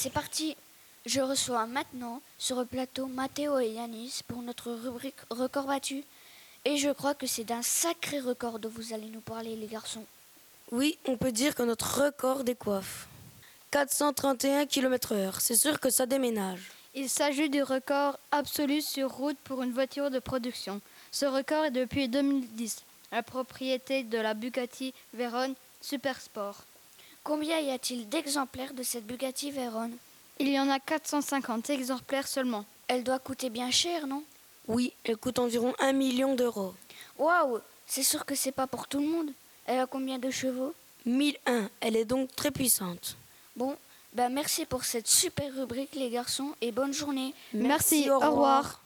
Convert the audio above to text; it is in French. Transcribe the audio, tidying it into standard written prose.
c'est parti. Je reçois maintenant sur le plateau Mathéo et Yanis pour notre rubrique record battu. Et je crois que c'est d'un sacré record dont vous allez nous parler, les garçons. Oui, on peut dire que notre record décoiffe. 431 km/h, c'est sûr que ça déménage. Il s'agit du record absolu sur route pour une voiture de production. Ce record est depuis 2010, la propriété de la Bugatti Veyron Supersport. Combien y a-t-il d'exemplaires de cette Bugatti Veyron? Il y en a 450 exemplaires seulement. Elle doit coûter bien cher, non? Oui, elle coûte environ 1 million d'euros. Waouh, c'est sûr que c'est pas pour tout le monde. Elle a combien de chevaux? 1001, elle est donc très puissante. Bon, merci pour cette super rubrique, les garçons, et bonne journée. Merci, au revoir.